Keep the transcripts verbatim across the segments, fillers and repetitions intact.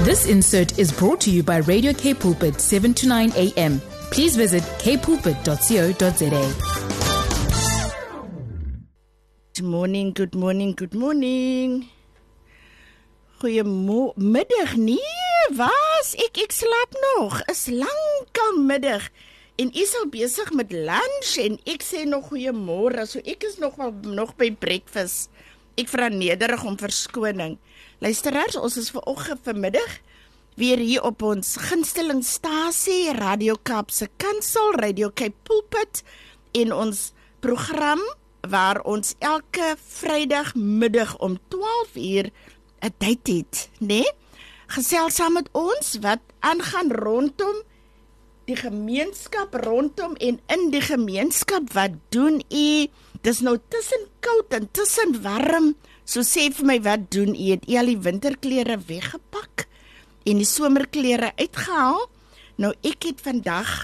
This insert is brought to you by Radio K Pulpit, seven to nine a m. Please visit k pulpit dot co dot za. Good morning, good morning, good morning. Goeiemiddag. Nee, was? Ek, ek slaap nog. Is lankal middag. En is al besig met lunch en ek sê nog goeiemôre. So ek is nog wel nog by breakfast. Ek vra nederig om verskoning. Luisteraars, ons is vanoggend vanmiddag weer hier op ons gunsteling stasie Radio Kaapse Kansel, Radio K Pulpit, en ons program waar ons elke Vrydagmiddag om twaalf uur 'n date het, né? Gesels saam met ons wat aangaan rondom die gemeenskap, rondom en in die gemeenskap. Wat doen u? Dis nou tussen koud en tussen warm. So sê vir my, wat doen u? Het u al die winterklere weggepak en die somerklere uitgehaal? Nou, ek het vandag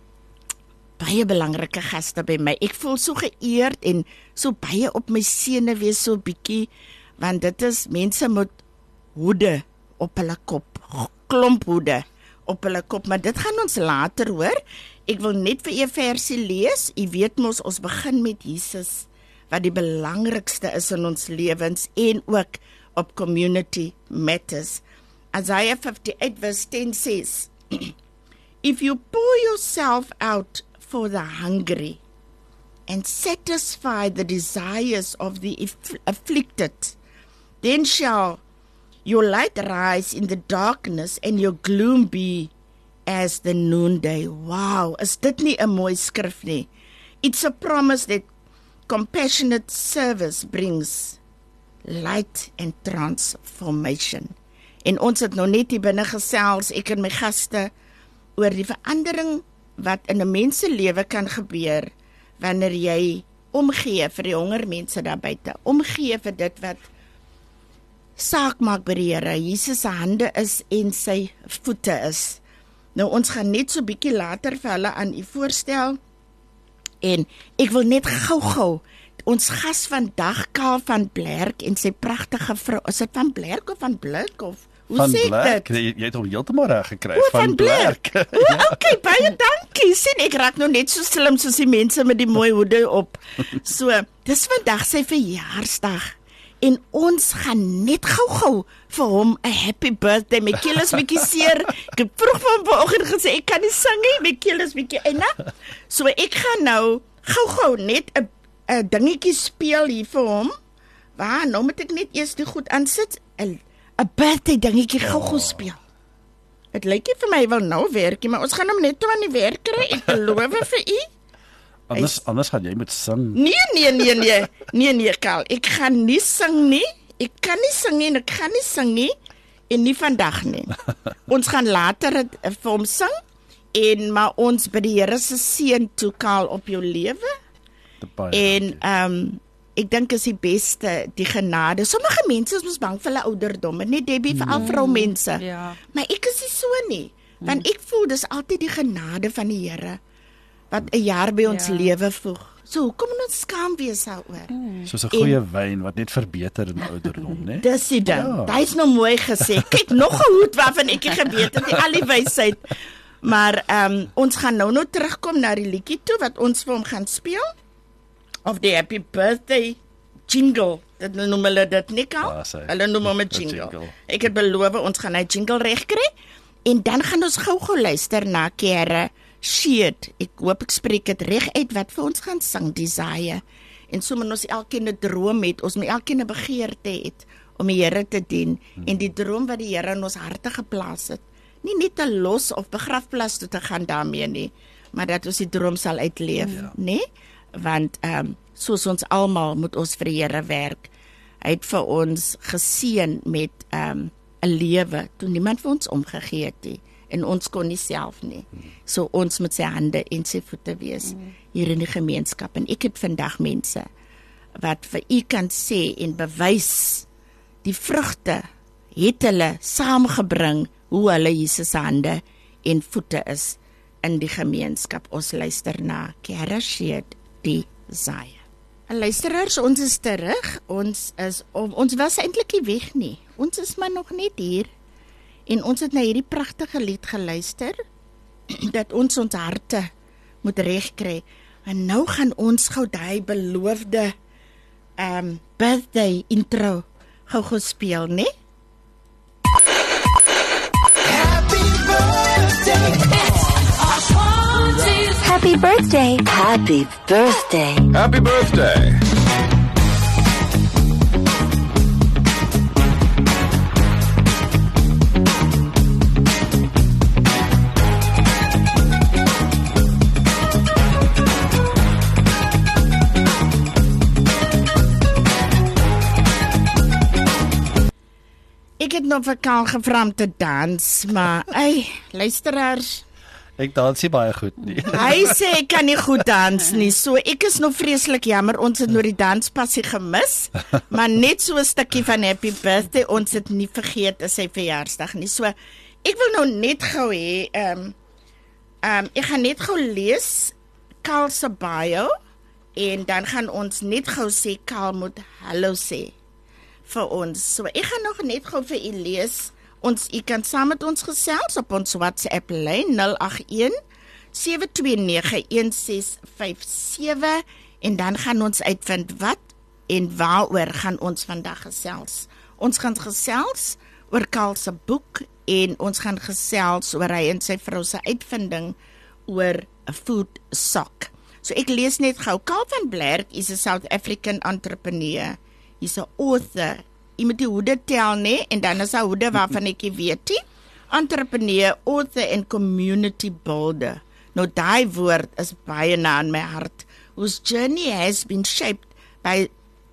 baie belangrike gaste by my. Ek voel so geëerd en so baie op my senuwee so bietjie, want dit is mense met hoede op hulle kop, klomp hoede op hulle kop, maar dit gaan ons later hoor. Ek wil net vir u 'n versie lees. U weet mos, ons begin met Jesus, wat die belangrikste is in ons lewens en ook op community matters. Isaiah fifty-eight verse ten says, if you pour yourself out for the hungry and satisfy the desires of the afflicted, then shall your light rise in the darkness and your gloom be as the noonday. Wow, is dit nie 'n mooi skrif nie? It's a promise that compassionate service brings light and transformation. En ons het nou net hier binne gesels, ek en my gaste, oor die verandering wat in 'n mens se lewe kan gebeur wanneer jy omgee vir die honger mense daar buite, omgee vir dit wat saak maak by die Here. Jesus se hande is en sy voete is. Nou, ons gaan net so bietjie later vir hulle aan u voorstel, en ek wil net gou-gou ons gas vandag, Karl van Blerk en sy pragtige vrou, is dit van Blerk of van Blik of hoe van sê Blerk, dit? Jy, jy het hom heeltemal reg gekry. O, van, van Blerk. Blerk. O, okay, baie dankie. Sien, ek raak nou net so slim soos die mense met die mooi hoede op. So, dis vandag sy verjaarsdag. En ons gaan net gou-gou vir hom 'n happy birthday. My keel is bietjie seer. Ek het vroeg van vanoggend gesê ek kan nie sing nie. My keel is bietjie ena. So ek gaan nou gou-gou net 'n 'n dingetjie speel hier vir hom. Waar nou moet ek net eers die goed aansit. 'n 'n birthday dingetjie gou-gou speel. Dit lyk nie vir my wil nou werk nie, maar ons gaan hom net toe aan die werk kry. Ek beloof vir u. Anders, anders gaan jy moet sing. Nee, nee, nee, nee, nee, nee, Karl, ek gaan nie sing nie, ek kan nie sing nie, en ek gaan nie sing nie, en nie vandag nie. Ons gaan later het, uh, vir hom sing, en maar ons by die Here se seën toe, Karl, op jou lewe, en um, ek dink is die beste, die genade. Sommige mense is mos bang vir hulle ouderdomme, nie Debbie, vir al vroumense, ja. Maar ek is nie so nie, want ek voel dis altyd die genade van die Here, wat 'n jaar by ons ja. lewe voeg. So, hoekom moet ons skaam wees daaroor? Hmm. Soos 'n goeie wyn wat net verbeter in ouderdom, né? Dis die ding. Ja. Dit is nou mooi gesê. Kyk, nog 'n hoed waarvan ek nie geweet het, al die wysheid. Maar ehm um, ons gaan nou nou terugkom na die liedjie toe wat ons vir hom gaan speel. Of die happy birthday jingle. Dit noem hulle dit nie al. Ja, Hulle noem hom 'n jingle. jingle. Ek het beloof ons gaan 'n jingle regkry en dan gaan ons gou-gou luister na Kere Sheet. Ek hoop ek spreek dit reg uit wat vir ons gaan sing, Desire. En so moet ons elkeen 'n droom het, ons moet elkeen 'n begeerte het om die Here te dien, hmm. en die droom wat die Here in ons harte geplaas het, nie net te los of begrafplaas toe te gaan daarmee nie, maar dat ons die droom sal uitleef, ja. né? Want ehm um, soos ons almal moet ons vir die Here werk. Hy het vir ons geseën met ehm um, 'n lewe toe niemand vir ons omgegee het nie. En ons kon nie self nie. So ons moet sy hande en sy voete wees hier in die gemeenskap. En ek het vandag mense wat vir u kan sê en bewys die vrugte het hulle saamgebring hoe hulle Jesus se hande en voete is in die gemeenskap. Ons luister na Kere Sheet Desire. Luisteraars, ons is terug. Ons is ons was eintlik nie weg nie. Ons is maar nog net hier. En ons het na hierdie pragtige lied geluister, dat ons ons harte moet regkry. En nou gaan ons gou daai beloofde um, birthday intro gou gou speel, né? Happy birthday. Happy birthday. Happy birthday. Ek het nog vir Karl gevra om te dans, maar ey, luisteraars, Ek dans nie baie goed nie. hy sê ek kan nie goed dans nie, so ek is nog vreeslik jammer, ons het nou die danspassie gemis, maar net so 'n stukkie van Happy Birthday, ons het nie vergeet is sy verjaarsdag nie, so ek wil nou net gou hê, um, um, ek gaan net gou lees Karl se bio, en dan gaan ons net gou sê, Karl moet hallo sê vir ons. So ek gaan nog net gou vir u lees. Ons u kan saam met ons gesels op ons WhatsApp lyn nul agt een sewe twee nege een ses vyf sewe en dan gaan ons uitvind wat en waaroor gaan ons vandag gesels. Ons gaan gesels oor Karl se boek en ons gaan gesels oor hy en sy vrou se uitvinding oor 'n food sock. So ek lees net gou. Karl van Blerk is a South African entrepreneur. He's an author. Jy moet die hoede tel, nee, en dan is daar hoede waarvan ek weet nie. Entrepreneur, author en community builder. Nou daai woord is baie na in my hart. Whose journey has been shaped by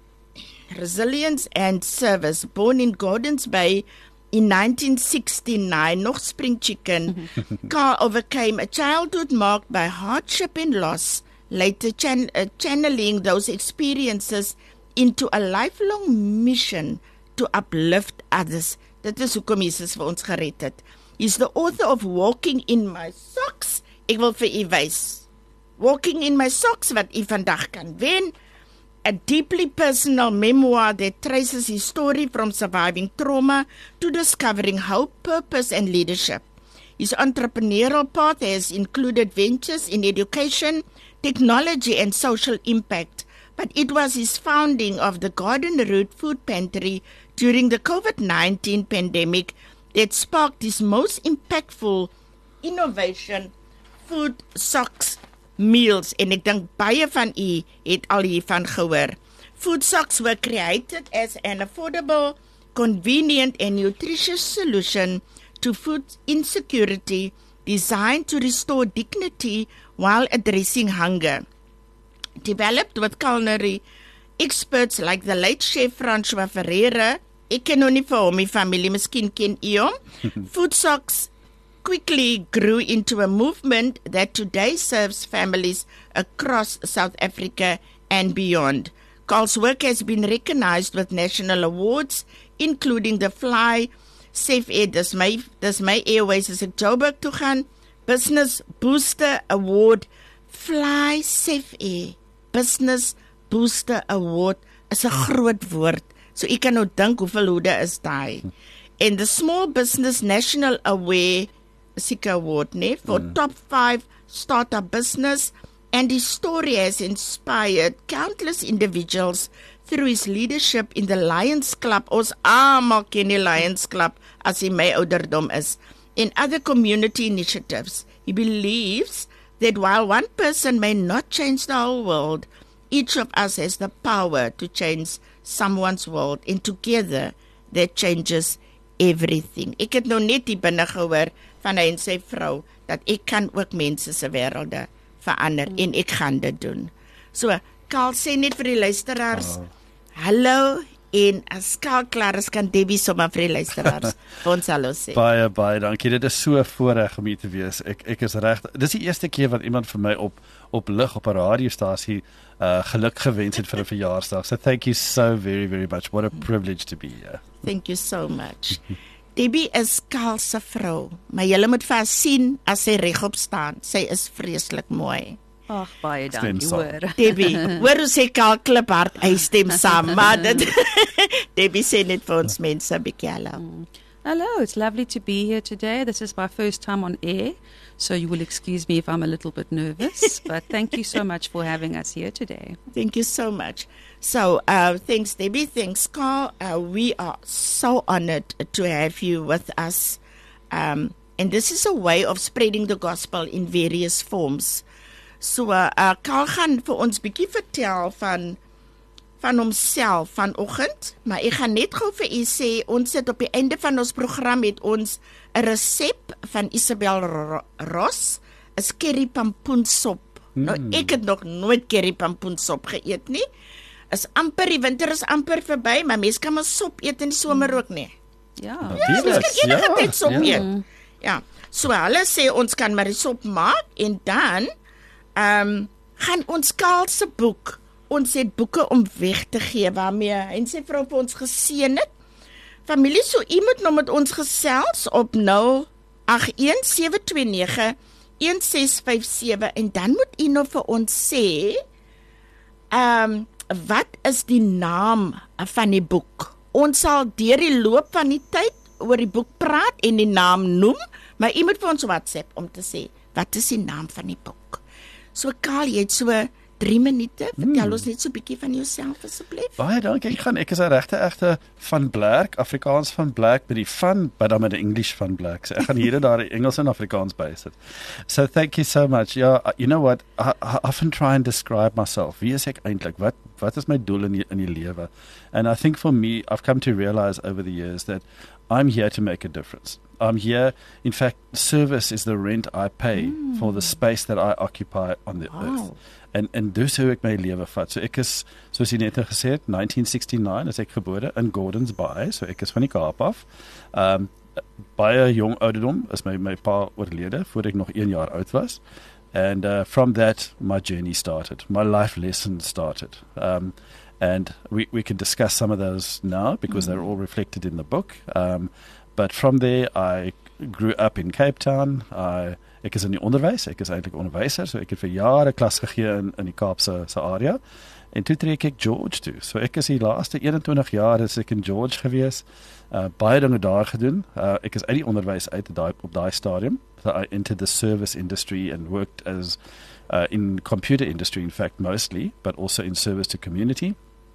resilience and service. Born in Gordons Bay in nineteen sixty-nine, nog spring chicken, Karl overcame a childhood marked by hardship and loss, later chan- uh, channeling those experiences into a lifelong mission to uplift others. Dit is hoekom Jesus vir ons gered het. He's the author of Walking in My Socks. Ek wil vir u wys. Walking in My Socks, wat u vandag kan wen. A deeply personal memoir that traces his story from surviving trauma to discovering hope, purpose and leadership. His entrepreneurial path has included ventures in education, technology and social impact. But it was his founding of the Garden Route Food Pantry during the COVID nineteen pandemic that sparked his most impactful innovation, Food Socks Meals. En ek dink baie van u het al hiervan gehoor. Food Socks were created as an affordable, convenient and nutritious solution to food insecurity, designed to restore dignity while addressing hunger. Developed with culinary experts like the late chef François Ferreira. Ek ken nou nie vir hom, my familie, miskien ken u hom. Food Socks quickly grew into a movement that today serves families across South Africa and beyond. Karl's work has been recognized with national awards, including the Fly Safe Air, dis my, dis my Airways as ek Joburg toe gaan, Business Booster Award, Fly Safe Air, Business Booster Award, is 'n groot woord, so ek kan nou dink hoeveel hoede is daai. And the Small Business National Aware, Sika Award, nee, for mm. top five startup business, and his story has inspired countless individuals through his leadership in the Lions Club, ons almal ken die Lions Club as hy my ouderdom is, in other community initiatives. He believes that while one person may not change the whole world, each of us has the power to change someone's world, and together that changes everything. Ek het nou net die binne gehoor van hy en sy vrou, dat ek kan ook mense se wêrelde verander, mm. en ek gaan dit doen. So, Karl sê net vir die luisteraars, oh. hallo, en as Karl klaar is, kan Debbie sommer vir die luisteraars vir ons hallo sê. Baie, baie dankie, dit is so voorreg om hier te wees. Ek, ek is reg, dit is die eerste keer wat iemand vir my op, op lig, op 'n radiostasie, uh, geluk gewens het vir 'n verjaarsdag. So thank you so very, very much. What a privilege to be here. Thank you so much. Debbie is Karl se vrou, maar julle moet vir haar sien as sy regop staan. Sy is vreeslik mooi. Ag, baie dankie, hoor. Debbie, hoor hoe sê Karl kliphard, hy stem saam, maar dit Debbie sê net vir ons mense 'n bietjie hallo. Hello, it's lovely to be here today. This is my first time on air, so you will excuse me if I'm a little bit nervous, but thank you so much for having us here today. Thank you so much. So, uh, thanks, Debbie. Thanks, Carl. Uh, we are so honored to have you with us. Um, and this is a way of spreading the gospel in various forms. So, uh, uh, Carl gaan vir ons bietjie vertel van van homself vanoggend, maar ek gaan net gou vir u sê, ons het op die einde van ons program het ons 'n resep van Isabel Ross, is curry pampoensop. Mm. Nou, ek het nog nooit curry pampoensop geëet nie. Is amper, die winter is amper verby, maar mens kan maar sop eet in die somer ook nie. Ja, ja mens kan enige ja, tyd sop ja. eet. Ja, so hulle sê ons kan maar die sop maak, en dan um, gaan ons Karl se boek, ons het boeke om weg te gee, waarmee en sy vrou vir ons geseën het. Familie, so u moet nou met ons gesels op nul agt een sewe twee nege een ses vyf sewe, en dan moet u nou vir ons sê, um, wat is die naam van die boek? Ons sal deur die loop van die tyd oor die boek praat en die naam noem, maar u moet vir ons WhatsApp om te sê, wat is die naam van die boek? So Karl, jy het so drie minute, vertel hmm. ons net so 'n bietjie van jouself asseblief. Baie dankie. Ek gaan ek is 'n regte egte van Blerk, Afrikaans van Blerk, by die van, but dan met die English van Blerk. So ek gaan hier en daar Engels en Afrikaans bysit. So thank you so much. Yeah, you know what? I, I often try and describe myself. Wie is ek eintlik? Wat wat is my doel in die, in die lewe? And I think for me, I've come to realize over the years that I'm here to make a difference. I'm here, in fact, service is the rent I pay mm. for the space that I occupy on the wow. earth. En en dus hoe ek my lewe vat. So ek is, soos jy net gesê het, nineteen sixty-nine is ek gebore in Gordons Bay, so ek is van die Kaap af. Um, baie jong ouderdom is my, my pa oorlede, voor ek nog een jaar oud was. And uh, from that, my journey started. My life lesson started. Um, and we, we can discuss some of those now, because mm. they're all reflected in the book. Um, but from there, I grew up in Cape Town. I Ek is in die onderwys, ek is eintlik onderwyser, so ek het vir jare klas gegee in, in die Kaapse se area, en toe trek ek George toe, so ek is die laaste eenentwintig jaar is ek in George gewees, uh, baie dinge daar gedoen, uh, ek is uit die onderwys uit die, op daai stadium, so I entered the service industry and worked as uh, in computer industry in fact mostly, but also in service to community,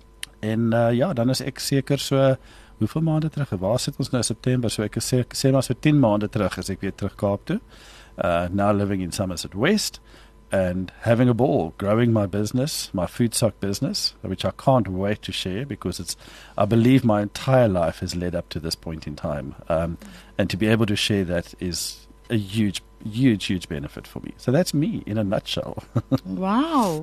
en uh, ja, dan is ek seker so, hoeveel maande terug, waar sit ons nou September, so ek is sê, sê maar so tien maande terug, is ek weer terug Kaap toe, Uh, now living in Somerset West and having a ball, growing my business, my food stock business, which I can't wait to share, because it's, I believe my entire life has led up to this point in time. Um, and to be able to share that is a huge, huge, huge benefit for me. So that's me in a nutshell. Wow.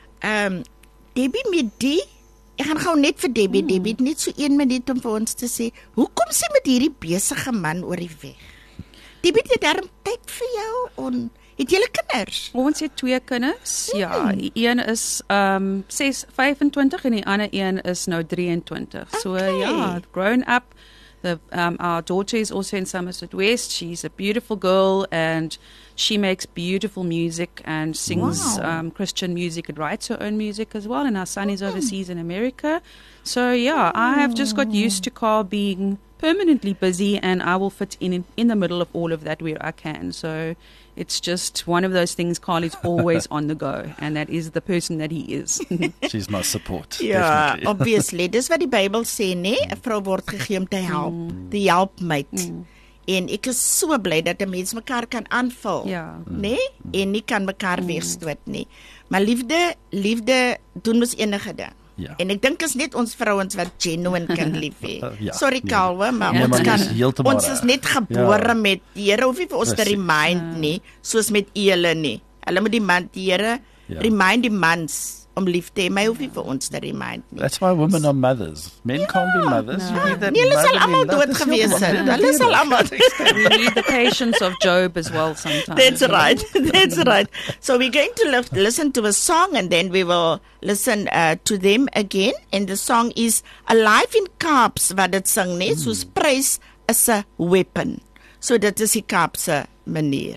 Um, Debbie, met die, ek gaan gou net vir Debbie, mm. Debbie, net so een minuut om vir ons te sê, hoe kom sy met hierdie besige man oor die weg? Die bietjie daarom tyd vir jou, en het julle kinders? Ons het twee kinders, hmm. ja, die een is um, ses, vyfentwintig en die ander een is nou drieëntwintig. Okay. So ja, grown up, the, um, our daughter is also in Somerset West, she's a beautiful girl and she makes beautiful music and sings wow. um, Christian music and writes her own music as well, and our son is overseas in America. So yeah, I have just got used to Carl being permanently busy, and I will fit in in the middle of all of that where I can. So it's just one of those things. Carl is always on the go, and that is the person that he is. She's my support. Ja, yeah, obviously. Dis wat die Bybel sê, nee, 'n vrou word gegee om te help, mm. die helpmate. Mm. En ek is so bly dat 'n mens mekaar kan aanvul, ja. nee, en nie kan mekaar mm. weerstoot nie. Maar liefde, liefde doen mos enige ding. Ja. En ek dink is net ons vrouens wat genuine kan lief hê. Ja, Sorry nee. Kalwe, maar ja, ons kan ons is net gebore ja. met die Here, hoef nie vir ons te remind nie, soos met julle nie. Hulle moet die man die Here ja. remind die mans om lief te hê, my hoef nie vir ons te remind nie. That's why women are mothers. Men ja, can't be mothers. No. You need that. Nee, hulle sal almal dood gewees het. Hulle sal almal. We need the patience of Job as well sometimes. That's right. That's right. So we're going to lift, listen to a song, and then we will listen uh, to them again. And the song is Alive in Kaaps, wat dit sing, net soos praise is a weapon. So dit is die Kaapse manier.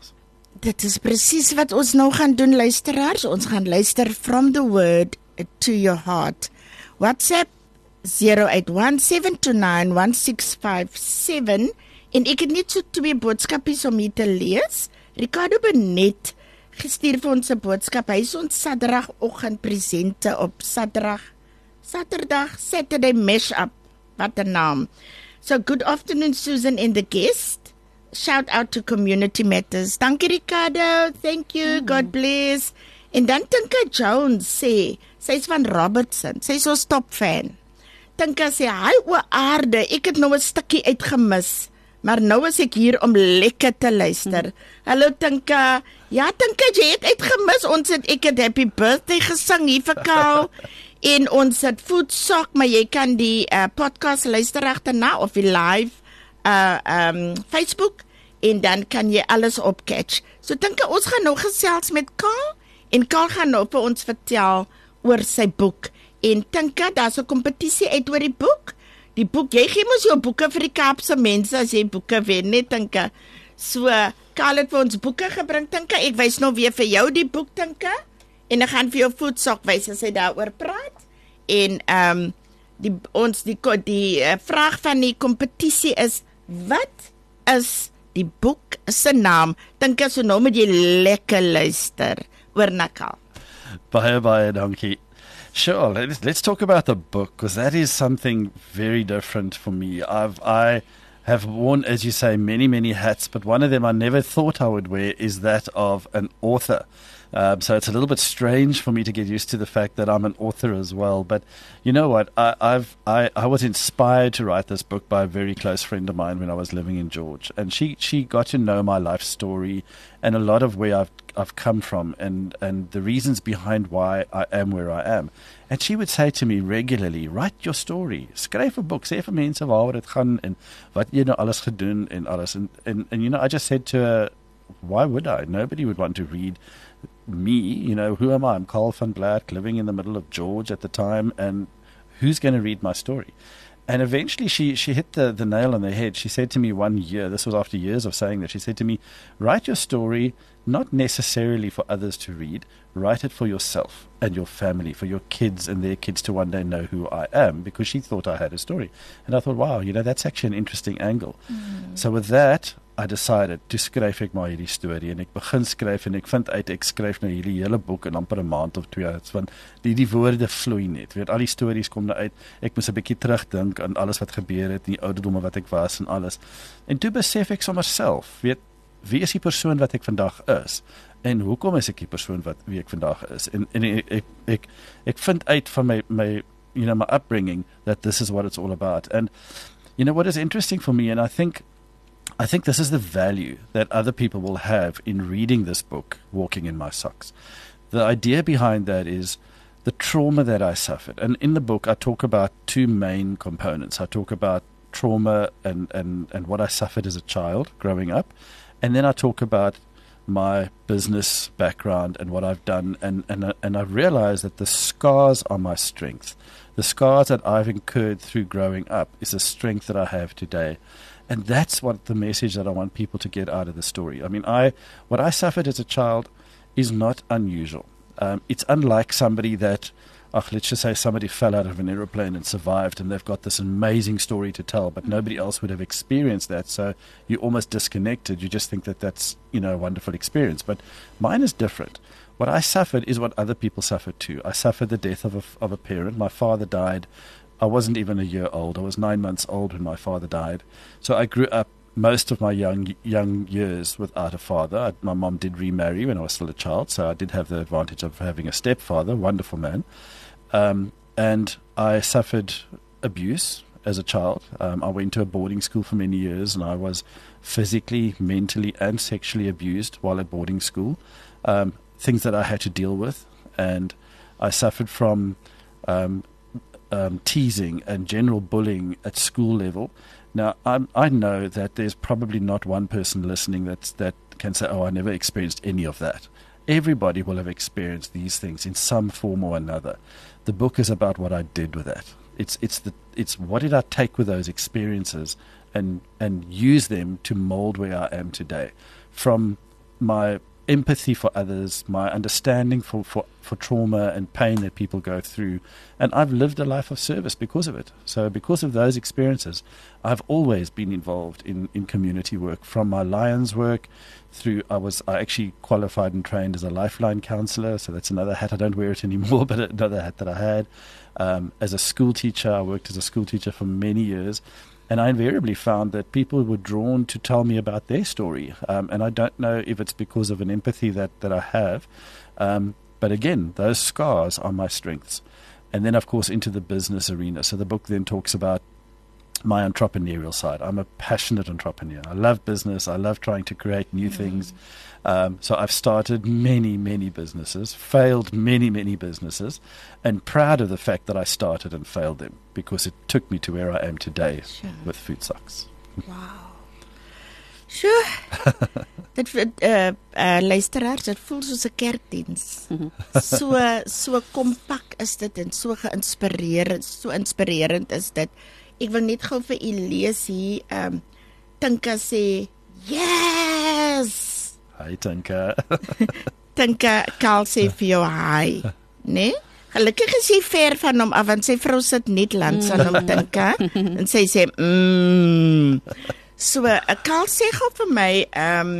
Dit is presies wat ons nou gaan doen, luisteraars. Ons gaan luister from the word to your heart. WhatsApp zero eight one seven two nine one six five seven en ek het net so twee boodskapies om hier te lees. Ricardo Benet gestuur vir ons 'n boodskap. Hy is ons Saterdagoggend presente op Saterdag, Saterdag, Saturday Mashup. Wat 'n naam. So good afternoon Susan and the guest. Shout out to Community Matters. Dankie Ricardo. Thank you. Mm. God bless. En dan Tinka Jones sê, sy is van Robertson. Sy is ons top fan. Tinka sê, "Hi o aarde, ek het nou 'n stukkie uitgemis, maar nou is ek hier om lekker te luister." Mm. Hallo Tinka. Ja, Tinka, jy het uitgemis. Ons het ek het happy birthday gesing hier vir Kaal. En ons het voetsak, maar jy kan die uh, podcast luister agterna of die live uh um Facebook en dan kan jy alles opcatch. So dink ek ons gaan nou gesels met Kaal en Kaal gaan nou vir ons vertel oor sy boek. En dink ek daar's 'n kompetisie uit oor die boek. Die boek, jy gee mos jou boeke vir die Kaapse mense as jy boeke wen, net dink ek. So Kaal het vir ons boeke gebring, dink ek. Ek wys nou weer vir jou die boek, dink ek. En ek gaan vir jou voetsak wys as hy daaroor praat. En um die ons die die uh, vraag van die kompetisie is, wat is die boek se naam? Dink ek so nou moet jy lekker luister oor na Kaal. Baie baie dankie. Sure, let's, let's talk about the book, because that is something very different for me. I've I have worn, as you say, many many hats, but one of them I never thought I would wear is that of an author. Um, so it's a little bit strange for me to get used to the fact that I'm an author as well. But you know what? I, I've I, I was inspired to write this book by a very close friend of mine when I was living in George, and she she got to know my life story and a lot of where I've I've come from and and the reasons behind why I am where I am. And she would say to me regularly, "Write your story. Skryf 'n boek. Sê vir mense waaroor dit gaan en wat jy nou alles gedoen en alles." And and and you know, I just said to her, "Why would I? Nobody would want to read me, you know, who am I? I'm Carl van Black, living in the middle of George at the time, and who's going to read my story?" And eventually she, she hit the, the nail on the head. She said to me one year, this was after years of saying that, she said to me, "Write your story not necessarily for others to read, write it for yourself and your family, for your kids and their kids to one day know who I am," because she thought I had a story. And I thought, wow, you know, that's actually an interesting angle. Mm. So with that, I decided, toe skryf ek maar hierdie storie en ek begin skryf en ek vind uit ek skryf nou hierdie hele boek in amper 'n maand of twee, want die die woorde vloei net. Weet, al die stories kom nou uit. Ek moes 'n bietjie terugdink aan alles wat gebeur het, die ouderdomme wat ek was en alles. En toe besef ek sommer self, weet, wie is die persoon wat ek vandag is? En hoekom is ek die persoon wat wie ek vandag is? En en ek ek ek, ek vind uit van my my you know my upbringing that this is what it's all about. And you know what is interesting for me, and I think I think this is the value that other people will have in reading this book, Walking in My Socks. The idea behind that is the trauma that I suffered. And in the book, I talk about two main components. I talk about trauma and, and, and what I suffered as a child growing up. And then I talk about my business background and what I've done. And, and, and I realize that the scars are my strength. The scars that I've incurred through growing up is the strength that I have today. And that's what the message that I want people to get out of the story. I mean, I what I suffered as a child is not unusual. Um, it's unlike somebody that, oh, let's just say somebody fell out of an aeroplane and survived and they've got this amazing story to tell, but nobody else would have experienced that. So you're almost disconnected. You just think that that's, you know, a wonderful experience. But mine is different. What I suffered is what other people suffered too. I suffered the death of a, of a parent. My father died. I wasn't even a year old. I was nine months old when my father died. So I grew up most of my young young years without a father. I, my mom did remarry when I was still a child, so I did have the advantage of having a stepfather, wonderful man. Um, and I suffered abuse as a child. Um, I went to a boarding school for many years, and I was physically, mentally, and sexually abused while at boarding school. Um, things that I had to deal with. And I suffered from Um, Um, teasing and general bullying at school level. Now, I'm, I know that there's probably not one person listening that's, that can say, "Oh, I never experienced any of that." Everybody will have experienced these things in some form or another. The book is about what I did with that. It's it's the it's what did I take with those experiences and and use them to mold where I am today. From my empathy for others, my understanding for, for, for trauma and pain that people go through. And I've lived a life of service because of it. So because of those experiences, I've always been involved in, in community work, from my Lions work through, I was I actually qualified and trained as a Lifeline counsellor, so that's another hat. I don't wear it anymore, but another hat that I had. Um, as a school teacher, I worked as a school teacher for many years. And I invariably found that people were drawn to tell me about their story. Um, and I don't know if it's because of an empathy that, that I have. Um, but again, those scars are my strengths. And then, of course, into the business arena. So the book then talks about my entrepreneurial side. I'm a passionate entrepreneur. I love business. I love trying to create new mm. things. Um, so I've started many, many businesses, failed many, many businesses, and proud of the fact that I started and failed them, because it took me to where I am today sure. with Food Socks. Wow. Sure. Dit uh, uh, luisteraars, dit voel soos 'n kerkdiens. So so kompak is dit en so geïnspireerend, so inspirerend is dit. Ek wil net gou vir u lees hier, um, Tinka sê, yes! Hi Tinka. Tinka, Karl sê vir jou hi, né? Gelukkig is jy ver van hom af, want sy vrou sit net langs aan hom, Tinka, en sy sê, mmm. So, uh, Karl sê gou vir my, um,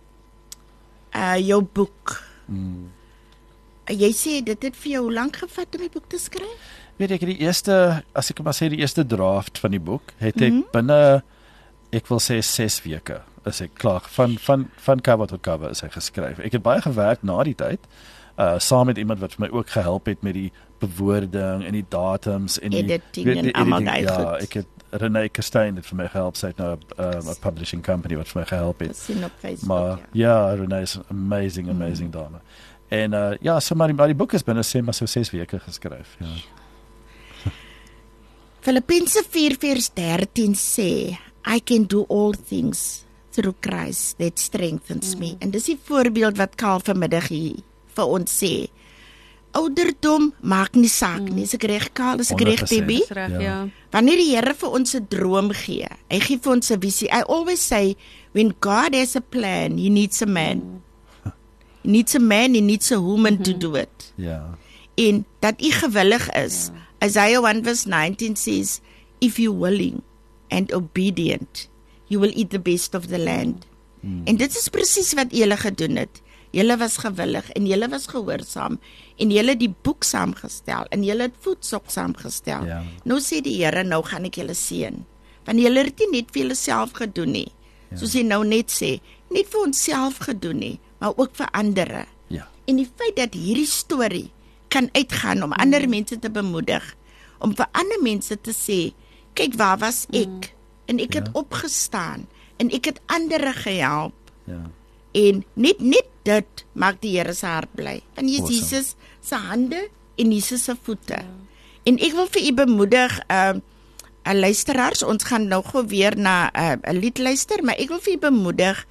uh, jou boek. Mm. Uh, jy sê, dit het vir jou hoe lang gevat om die boek te skryf? Weet ek, die eerste, as ek maar sê, die eerste draft van die boek, het ek mm-hmm. binne, ek wil sê, ses weke, is ek klaar, van, van, van cover tot cover is hy geskryf. Ek het baie gewerk na die tyd, uh, saam met iemand wat vir my ook gehelp het met die bewoording en die datums en die editing die, die, en allemaal die ja, goed. Ek het Renee Kastijn het vir my gehelp, sy het nou 'n uh, publishing company wat vir my gehelp het. Sien op Facebook, maar ja, ja Renee is amazing, amazing mm. dame. En uh, ja, so maar die, maar die boek is binne sê maar so ses weke geskryf, ja. Filippense vier vers dertien sê, I can do all things through Christ that strengthens mm. me. En dis die voorbeeld wat Karl vanmiddag hier vir ons sê. Ouderdom maak nie saak mm. nie. Is ek reg, Karl? Is ek reg, Debbie? Ja. Ja. Wanneer die Here vir ons 'n droom gee, hy gee vir ons 'n visie. I always say, when God has a plan, he needs a man. Mm. He needs a man, he needs a woman mm-hmm. to do it. Ja. En dat u gewillig is. Ja. Isaiah one verse nineteen says, if you're willing and obedient, you will eat the best of the land. Mm. En dit is presies wat julle gedoen het. Julle was gewillig en julle was gehoorsaam en julle die boek saamgestel en julle het Food Socks saamgestel. Ja. Nou sê die Here, nou gaan ek julle seën. Want julle het nie net vir julleself gedoen nie. Ja. Soos hy nou net sê, net vir onsself gedoen nie, maar ook vir ander. Ja. En die feit dat hierdie storie kan uitgaan om mm. ander mense te bemoedig, om vir ander mense te sê, kyk waar was ek? Mm. En ek ja. het opgestaan en ek het ander gehelp. Ja. En net net dit maak die Here se hart bly. Want jy awesome. Jesus se hande en Jesus se voete. Ja. En ek wil vir u bemoedig, uh, uh luisteraars, ons gaan nou gou weer na 'n uh, lied luister, maar ek wil vir u bemoedig.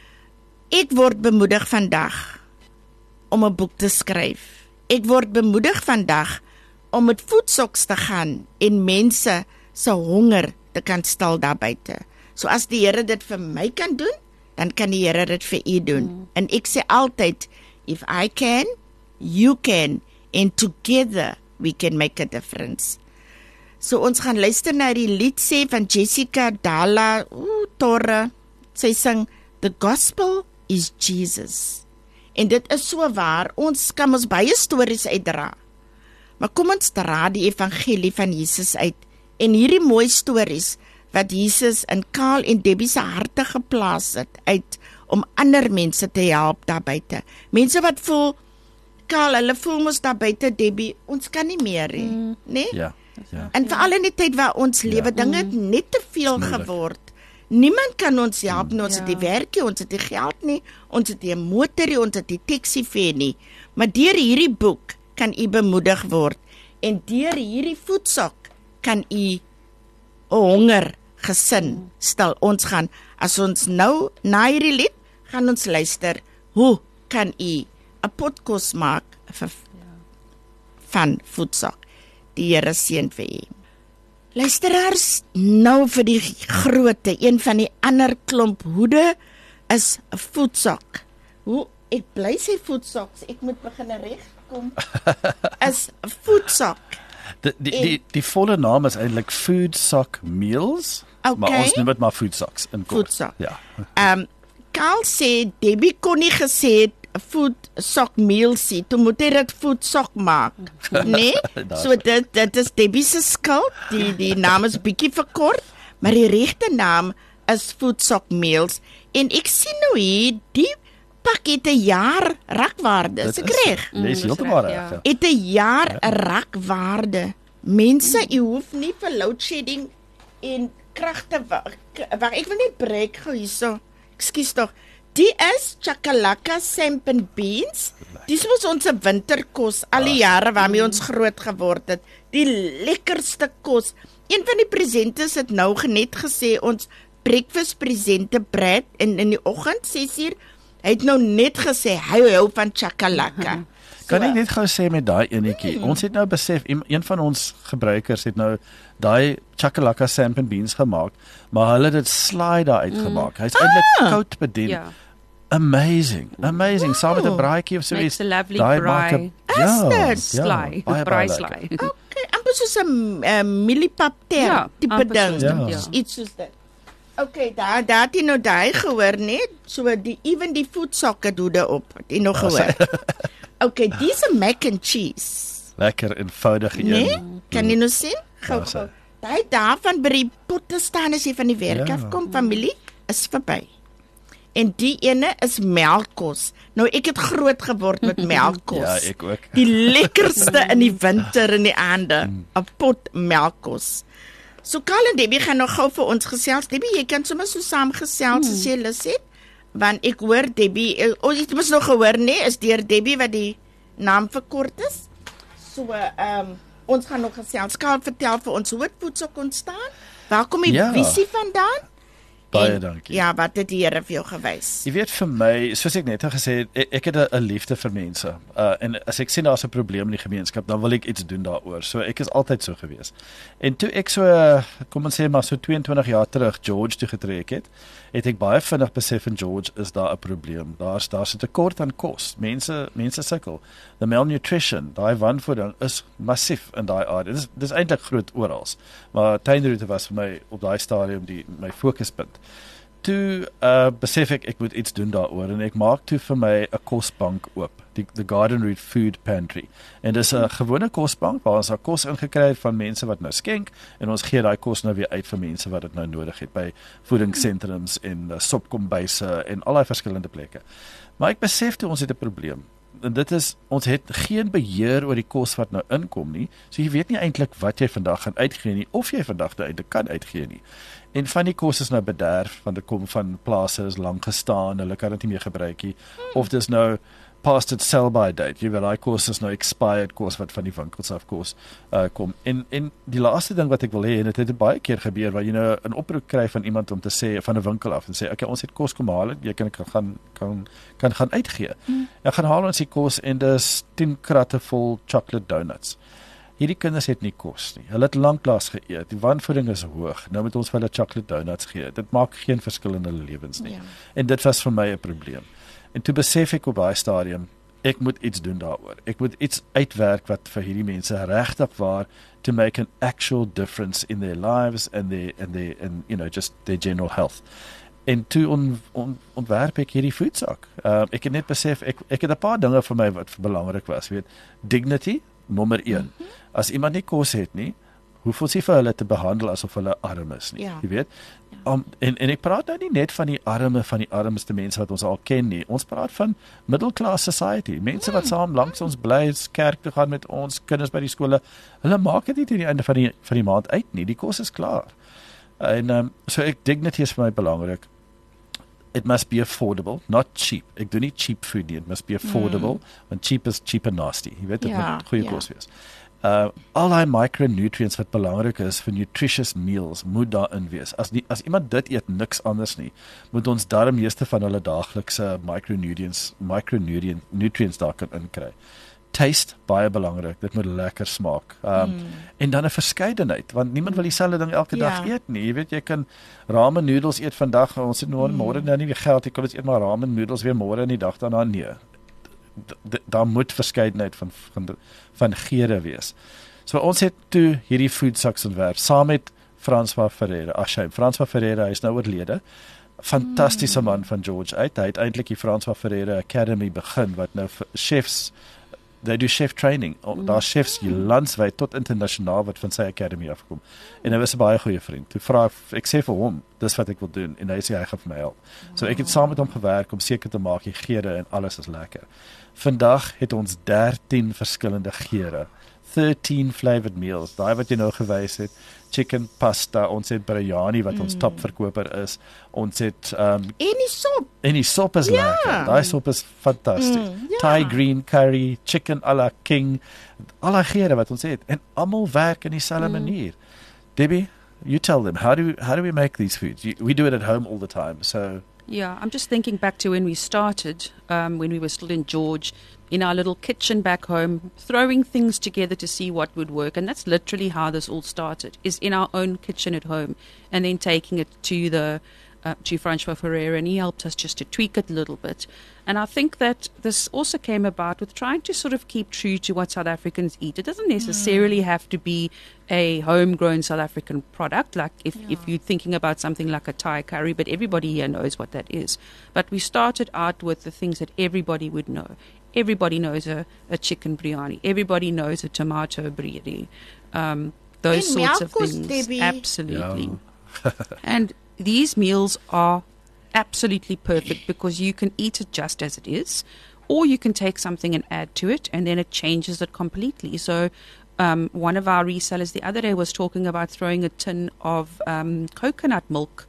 Ek word bemoedig vandag om 'n boek te skryf. Ek word bemoedig vandag om met Food Socks te gaan en mense se honger te kan stil daar buite. So as die Here dit vir my kan doen, dan kan die Here dit vir u doen. Mm. En ek sê altyd, if I can, you can, and together we can make a difference. So ons gaan luister na die lied sê van Jessica Dalla, ooh, Torre. Sy sing, The Gospel is Jesus. En dit is so waar, ons kan ons baie stories uitdra. Maar kom ons dra die evangelie van Jesus uit. En hierdie mooi stories wat Jesus in Karl en Debbie se harte geplaas het uit om ander mense te help daar buite. Mense wat voel, Karl, hulle voel mos daar buite, Debbie, ons kan nie meer hê, mm. né? Ja, ja. En veral in die tyd waar ons lewe, ja. dinge het net te veel geword. Niemand kan ons help, mm. ons ja. het die werkie, ons het die geld nie, ons het die motorie, ons het die taxifee nie. Maar deur hierdie boek kan u bemoedig word en deur hierdie Food Sock kan u honger gesin stil. Ons gaan, as ons nou na hierdie lied, gaan ons luister, hoe kan u 'n podcast maak vir, van Food Sock. Die Here seën vir u. Luisteraars, nou vir die grootte, een van die ander klomp hoede is 'n Food Sock. Hoe ek bly sê voetsoks, ek moet begin regkom. Is voetsak. Die die die, die volle naam is eintlik Food Sock Meals, okay. maar ons noem dit maar Food Socks in kort. Voetsak. Ja. Ehm um, Karl sê Debbie kon nie gesê het Food Sock Meals nie, toe moet hy dit voetsok maak. Nee? So dit dit is Debbie se skuld. Die die naam is bietjie verkort, maar die regte naam is Food Sock Meals en ek sien nou hier die pakket 'n jaar rakwaarde. Is ek reg? Jy is heeltemal reg. Ja. Het 'n jaar 'n rakwaarde. Mense, jy hoef nie vir load shedding en kragte wag. Wag, ek wil net breek gou hierso. Ekskuus tog. Die is chakalaka sampan beans. Dis was ons winterkos al die jare waarmee ons groot geword het. Die lekkerste kos. Een van die presentes het nou net gesê ons breakfast presente Brad in in die oggend ses uur. Hy het nou net gesê hy hou van chakalaka. Kan ek net gou sê met daai enetjie. Hmm. Ons het nou besef een van ons gebruikers het nou daai chakalaka sampan beans gemaak, maar hulle het dit slide daar uitgemaak. Hy's ah. eintlik koud bedien. Ja. Amazing, amazing. Saam met 'n braaitjie of so iets. Makes a lovely braai. Ja, sly, braai sly. Okay, amper soos 'n uh, mieliepap ter ja, tipe ding. Ja. Ja. Iets soos dit. Okay, daar daar het jy nou daai gehoor net. So die even die voetsakke doen dit op. Het jy nog gehoor? Okay, dis 'n mac and cheese. Lekker eenvoudige een. Nee? Kan jy nou sien? Gou gou. Daai daarvan by die potte staan as jy van die werk ja. af kom, familie, is verby. En die ene is melkkos. Nou ek het groot geword met melkkos. Ja, ek ook. Die lekkerste in die winter in die aande, 'n pot melkkos. So Karl en Debbie gaan nog gou vir ons gesels. Debbie, jy kan sommer so saam gesels hmm. as jy lus het. Want ek hoor Debbie, oh, jy het nog gehoor nee, is deur Debbie wat die naam verkort is. So ehm um, ons gaan nog gesels. Karl, vertel vir ons hoe het voetsok ontstaan? Waar kom die ja. visie vandaan? Baie en, dankie. Ja, wat het die Here vir jou gewys? Jy weet vir my, soos ek net gesê het, ek, ek het 'n liefde vir mense. Uh en as ek sien daar's 'n probleem in die gemeenskap, dan wil ek iets doen daaroor. So ek is altyd so gewees. En toe ek so kom ons sê maar so tweeëntwintig jaar terug George toe getrek het, het ek baie vinnig besef in George is daar 'n probleem. Daar's daar's 'n tekort aan kos. Mense mense sukkel. The malnutrition, daai wanvoeding is massief in daai area. Dis dis eintlik groot oral. Maar tuinroete was vir my op daai stadium die my fokuspunt. Toe uh, besef ek ek moet iets doen daaroor en ek maak toe vir my 'n kosbank oop, die the Garden Route Food Pantry. En dis 'n gewone kosbank waar ons al kos ingekry het van mense wat nou skenk en ons gee daai kos nou weer uit vir mense wat dit nou nodig het by voedingssentrums en uh, sopkombuise en al daai verskillende plekke. Maar ek besef toe ons het 'n probleem. En dit is, ons het geen beheer oor die kos wat nou inkom nie, so jy weet nie eintlik wat jy vandag gaan uitgee nie, of jy vandag nou eintlik kan uitgee nie. En van die kos is nou bederf, want dit kom van plase is lank gestaan, hulle kan dit nie meer gebruik nie, of dis nou past its sell-by date, jy weet, daai kos is nou expired kos wat van die winkels af kos uh, kom. En, en die laaste ding wat ek wil hê, en dit het baie keer gebeur, waar jy nou 'n oproep kry van iemand om te sê, van 'n winkel af, en sê, okay, ons het kos kom haal, jy kan gaan, kan, kan gaan uitgee. Hmm. Ja, gaan haal ons die kos, en dis tien kratte vol chocolate donuts. Hierdie kinders het nie kos nie. Hulle het lanklaas geëet. Die wanvoeding is hoog. Nou moet ons vir hulle chocolate donuts gee. Dit maak geen verskil in hulle lewens nie. Ja. En dit was vir my 'n probleem. En toe besef ek op daai stadium, ek moet iets doen daaroor. Ek moet iets uitwerk wat vir hierdie mense regtig waar to make an actual difference in their lives and their and their and you know just their general health. En toe on, on, ontwerp ek hierdie voedsak. Uh, ek het net besef ek ek het 'n paar dinge vir my wat belangrik was, weet, dignity nommer een. Mm-hmm. As iemand nie kos het nie, hoef ons nie vir hulle te behandel asof hulle arm is nie, ja. Jy weet. Ja. Um, en en ek praat nou nie net van die arme van die armste mense wat ons al ken nie. Ons praat van middle class society. Mense wat saam langs ons bly, kerk toe gaan met ons, kinders by die skole. Hulle maak dit nie teen die einde van die van die maand uit nie. Die kos is klaar. En um, so ek dignity is vir my belangrik. It must be affordable, not cheap. Ek doen nie cheap food nie. It must be affordable, mm. want cheap is cheap and nasty. Jy weet, dit ja, moet goeie ja. kos wees. Uh, al die micronutrients wat belangrik is vir nutritious meals moet daarin wees. As die, as iemand dit eet, niks anders nie, moet ons daarom meeste van hulle daaglikse micronutrients, micronutrient nutrients daar kan inkry. taste, baie belangrik, dit moet lekker smaak. Um, mm. En dan 'n verskeidenheid, want niemand wil dieselfde ding elke Ja. dag eet nie. Jy weet, jy kan ramen noodles eet vandag, ons het môre môre nou nie weer geld, jy kan ons eet maar ramen noodles weer môre en die dag daarna nee. Daar moet verskeidenheid van van van geure wees. So ons het toe hierdie foodsucks ontwerp saam met François Ferreira. Ashame François Ferreira is nou oorlede. Fantastiese man van George uit. Hy het eintlik die François Ferreira Academy begin wat nou vir chefs, they do chef training. Mm. Daar chefs landswyd tot internasionaal wat van sy academy afkom. En hy was 'n baie goeie vriend. Toe vra ek sê vir hom, dis wat ek wil doen en hy sê hy gaan vir my help. So ek het saam met hom gewerk om seker te maak die geure en alles is lekker. Vandag het ons dertien verskillende geure. thirteen flavored meals. Daai wat jy nou gewys het, chicken pasta, ons het biryani wat mm. ons topverkoper is. Ons het um En die sop. en die sop is Ja. lekker. Daai sop is fantasties. Mm, ja. Thai green curry, chicken à la king, al die geure wat ons het en almal werk in dieselfde mm. manier. Debbie, you tell them, how do we, how do we make these foods? You, we do it at home all the time. So Yeah, I'm just thinking back to when we started, um, when we were still in George, in our little kitchen back home, throwing things together to see what would work. And that's literally how this all started, is in our own kitchen at home, and then taking it to the uh, to François Ferreira, and he helped us just to tweak it a little bit. And I think that this also came about with trying to sort of keep true to what South Africans eat. It doesn't necessarily have to be a homegrown South African product, like if, Yeah. if you're thinking about something like a Thai curry, but everybody here knows what that is. But we started out with the things that everybody would know. Everybody knows a, a chicken biryani. Everybody knows a tomato biryani. Um, those En sorts of melkkoos, things. Debbie. Absolutely. And these meals are absolutely perfect because you can eat it just as it is, or you can take something and add to it, and then it changes it completely. So um, one of our resellers the other day was talking about throwing a tin of um, coconut milk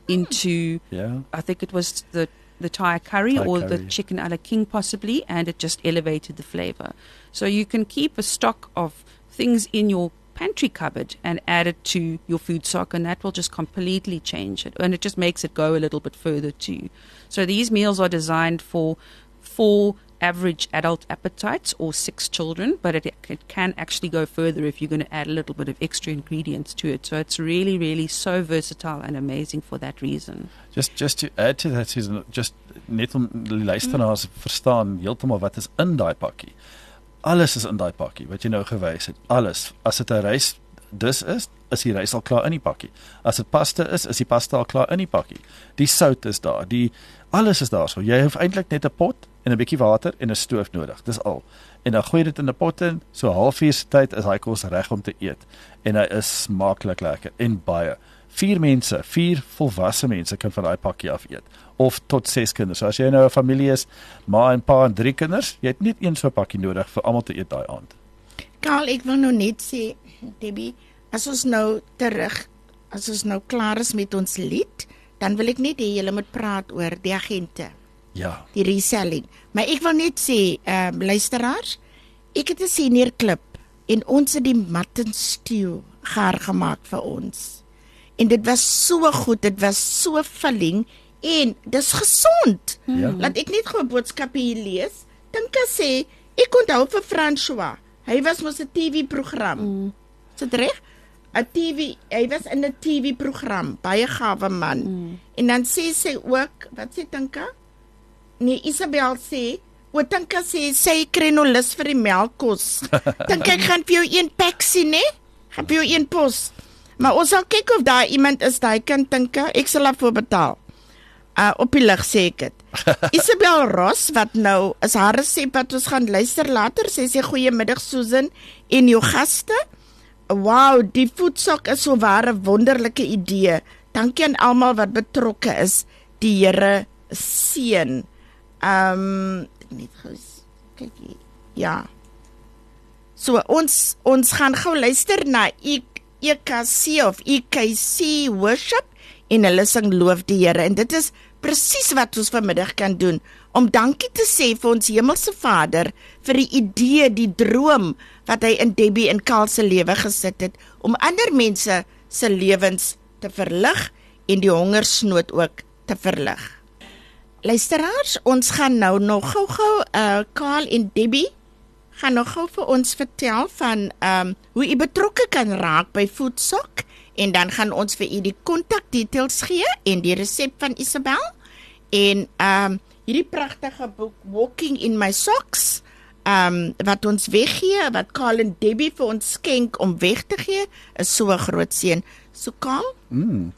into, yeah. I think it was the the Thai curry Thai or curry. the chicken a la king possibly, and it just elevated the flavor. So you can keep a stock of things in your pantry cupboard and add it to your food stock, and that will just completely change it, and it just makes it go a little bit further too. So these meals are designed for four average adult appetites or six children, but it, it can actually go further if you're going to add a little bit of extra ingredients to it. So it's really, really so versatile and amazing for that reason. Just just to add to that, Susan, just net om die luisteraars mm. verstaan heeltemal wat is in daai pakkie. Alles is in daai pakkie wat jy nou gewys het. Alles. As dit 'n rys dis is, is die rys al klaar in die pakkie. As dit pasta is, is die pasta al klaar in die pakkie. Die sout is daar, die alles is daar. So jy hoef eintlik net 'n pot en 'n bietjie water en 'n stoof nodig. Dis al. En dan gooi dit in 'n pot in, so halfuur se tyd is hy kos reg om te eet. En hy is smaaklik lekker en baie. Vier mense, vier volwasse mense kan van daai pakkie af eet. Of tot ses kinders. So as jy nou 'n familie is, ma en pa en drie kinders, jy het net een so pakkie nodig vir almal te eet daai aand. Karl, ek wil nou net sê, Debbie, as ons nou terug, as ons nou klaar is met ons lied, dan wil ek net hê julle moet praat oor die agente, Ja. die reselling. Maar ek wil net sê, um, luisteraars, ek het 'n senior klip en ons het die mutton stew gaar gemaak vir ons. En dit was so goed, dit was so vulling en dis gesond. Ja. Laat ek net gou 'n boodskap hier lees. Tinka sê, ek onthou vir François. Hy was mos 'n T V-program. Mm. Is dit reg? 'n T V, hy was in 'n T V-program, baie gawe man. Mm. En dan sê sy ook, wat sê Tinka? Nee, Isabel sê, o Tinka sê sy kry nou lus vir die melkkos. Tinka, ek gaan vir jou een pak sien, hè? Gaan vir jou een pos. Maar ons sal kyk of daar iemand is, daai kind Tinka, ek sal daarvoor betaal. Uh, op die lig sê ek dit. Isabel Ross, wat nou is haar resep wat ons gaan luister later, sy sê goeiemiddag Susan en jou gaste. Wow, die voetsok is so ware wonderlike idee. Dankie aan almal wat betrokke is. Die Here seën. Ehm um, net gou kyk hier. Ja. So ons ons gaan gou luister na E K C of E K C worship en hulle sing loof die Here, en dit is presies wat ons vanmiddag kan doen, om dankie te sê vir ons hemelse Vader vir die idee, die droom wat hy in Debbie en Karl se lewe gesit het, om ander mense se lewens te verlig en die hongersnood ook te verlig. Luisteraars, ons gaan nou nog gou-gou uh, Karl en Debbie gaan nog gou vir ons vertel van um, hoe u betrokke kan raak by Foodsock en dan gaan ons vir u die kontakdetails gee en die resep van Isabel en um, hierdie pragtige boek Walking in My Socks um, wat ons weggee, wat Karl en Debbie vir ons skenk om weg te gee, is so 'n groot seën. So Karl? Mm.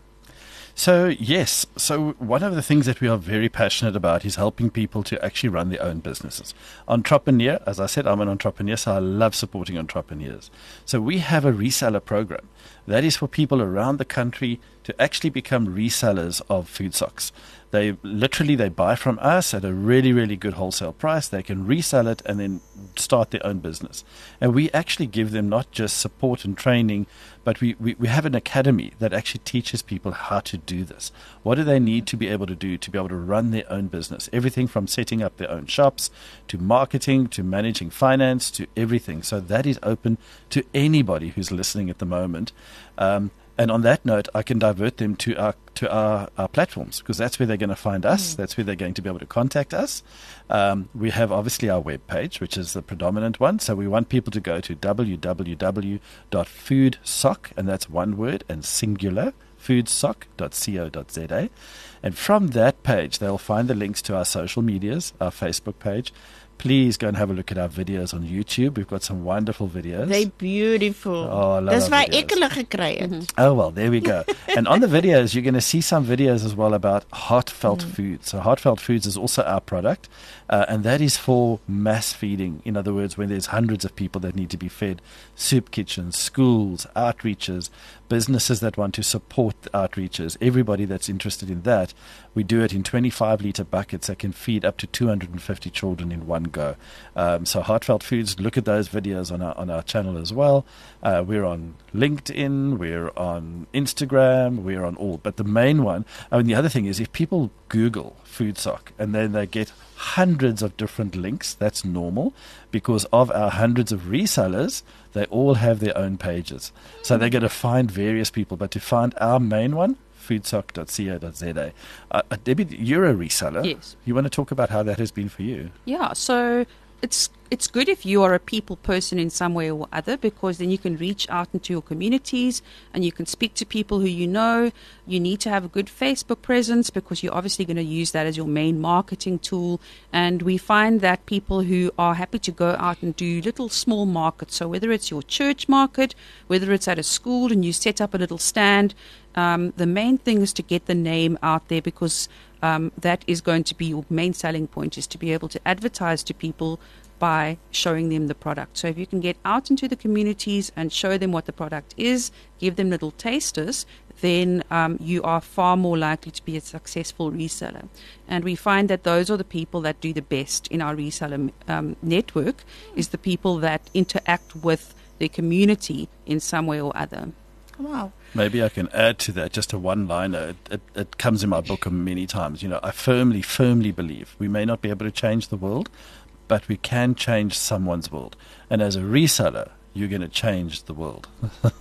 So, yes, so one of the things that we are very passionate about is helping people to actually run their own businesses. Entrepreneur, as I said, I'm an entrepreneur, so I love supporting entrepreneurs. So we have a reseller program that is for people around the country to actually become resellers of Foodsocks. They literally, they buy from us at a really, really good wholesale price. They can resell it and then start their own business. And we actually give them not just support and training, but we, we, we have an academy that actually teaches people how to do this. What do they need to be able to do to be able to run their own business? Everything from setting up their own shops, to marketing, to managing finance, to everything. So that is open to anybody who's listening at the moment. Um, And on that note, I can divert them to our to our, our platforms because that's where they're going to find us. Mm. That's where they're going to be able to contact us. Um, we have obviously our webpage, which is the predominant one. So we want people to go to w w w dot foodsock, and that's one word and singular, foodsock dot co dot z a. And from that page, they'll find the links to our social medias, our Facebook page. Please go and have a look at our videos on YouTube. We've got some wonderful videos. They're beautiful. Oh, I love Dis waar videos. ek hulle gekry het. Mm-hmm. Oh, well, there we go. And on the videos, you're going to see some videos as well about heartfelt mm. foods. So heartfelt foods is also our product, uh, and that is for mass feeding. In other words, when there's hundreds of people that need to be fed, soup kitchens, schools, outreaches, businesses that want to support the outreaches, everybody that's interested in that, we do it in twenty-five litre buckets that can feed up to two hundred fifty children in one go. Um, so Heartfelt Foods, look at those videos on our on our channel as well. Uh, we're on LinkedIn, we're on Instagram, we're on all. But the main one, I mean, the other thing is if people Google Foodsock and then they get hundreds of different links, that's normal because of our hundreds of resellers, they all have their own pages. So they're going to find various people, but to find our main one, foodsock dot co dot z a. Uh, Debbie, you're a reseller. Yes. You want to talk about how that has been for you? Yeah, so it's it's good if you are a people person in some way or other because then you can reach out into your communities and you can speak to people who you know. You need to have a good Facebook presence because you're obviously going to use that as your main marketing tool. And we find that people who are happy to go out and do little small markets, so whether it's your church market, whether it's at a school and you set up a little stand, um, the main thing is to get the name out there because um, that is going to be your main selling point, is to be able to advertise to people by showing them the product. So if you can get out into the communities and show them what the product is, give them little tasters, then um, you are far more likely to be a successful reseller. And we find that those are the people that do the best in our reseller um, network, is the people that interact with their community in some way or other. Wow. Maybe I can add to that just a one-liner. It, it, it comes in my book many times. You know, I firmly, firmly believe we may not be able to change the world, but we can change someone's world. And as a reseller, you're going to change the world.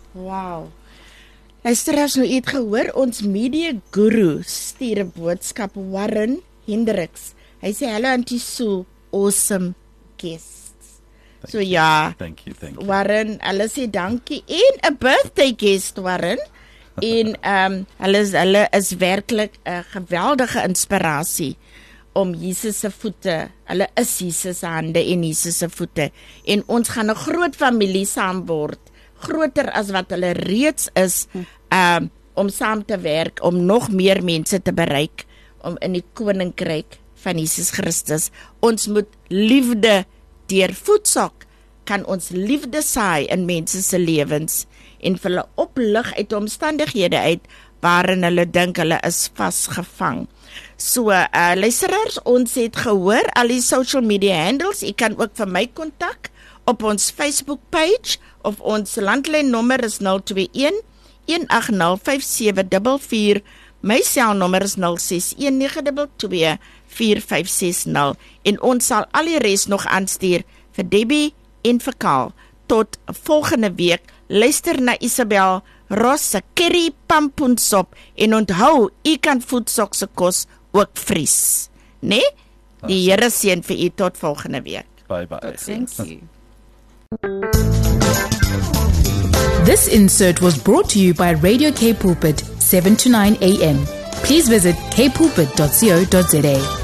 Wow. Luisteraars, nou het gehoor, ons media guru stuur 'n boodskap, Warren Hendricks. Hy sê, hello Auntie Sue, awesome guests. Thank so you. ja, Thank you, thank you. Warren, hulle sê dankie. En 'n birthday guest, Warren. En um, hulle, is, hulle is werklik 'n geweldige inspirasie om Jesus se voete, hulle is Jesus se hande en Jesus se voete. En ons gaan 'n groot familie saam word, groter as wat hulle reeds is, um, om saam te werk, om nog meer mense te bereik, om in die koninkryk van Jesus Christus. Ons moet liefde deur Foodsock, kan ons liefde saai in mense se lewens en vir hulle oplig uit omstandighede uit waarin hulle dink hulle is vasgevang. So, uh, luisteraars, ons het gehoor al die social media handles. Jy kan ook vir my kontak op ons Facebook page of ons landlyn nommer is nul twee een, een agt nul, vyf sewe vier vier. My selnommer is nul ses een, nege twee twee, vier vyf ses nul en ons sal al die res nog aanstuur vir Debbie en vir Karl. Tot volgende week. Luister na Isabel Ross se curry pampoensop en onthou, u kan Foodsock se kos ook vries. Nee? Die Here seën vir u tot volgende week. Bye bye. Thank you. This insert was brought to you by Radio K Pulpit, seven to nine a.m. Please visit k pulpit dot co dot za.